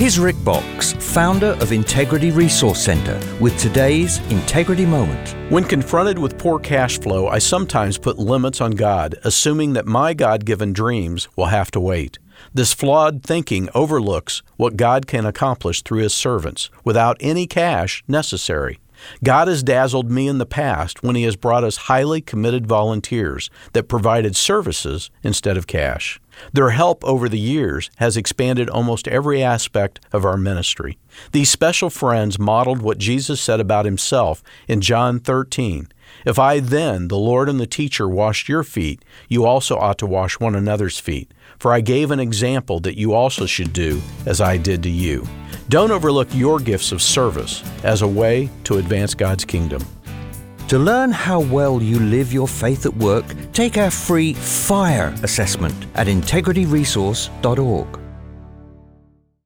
Here's Rick Box, founder of Integrity Resource Center, with today's Integrity Moment. When confronted with poor cash flow, I sometimes put limits on God, assuming that my God-given dreams will have to wait. This flawed thinking overlooks what God can accomplish through His servants without any cash necessary. God has dazzled me in the past when He has brought us highly committed volunteers that provided services instead of cash. Their help over the years has expanded almost every aspect of our ministry. These special friends modeled what Jesus said about Himself in John 13. If I then, the Lord and the teacher, washed your feet, you also ought to wash one another's feet. For I gave an example that you also should do as I did to you. Don't overlook your gifts of service as a way to advance God's kingdom. To learn how well you live your faith at work, take our free FIRE assessment at integrityresource.org.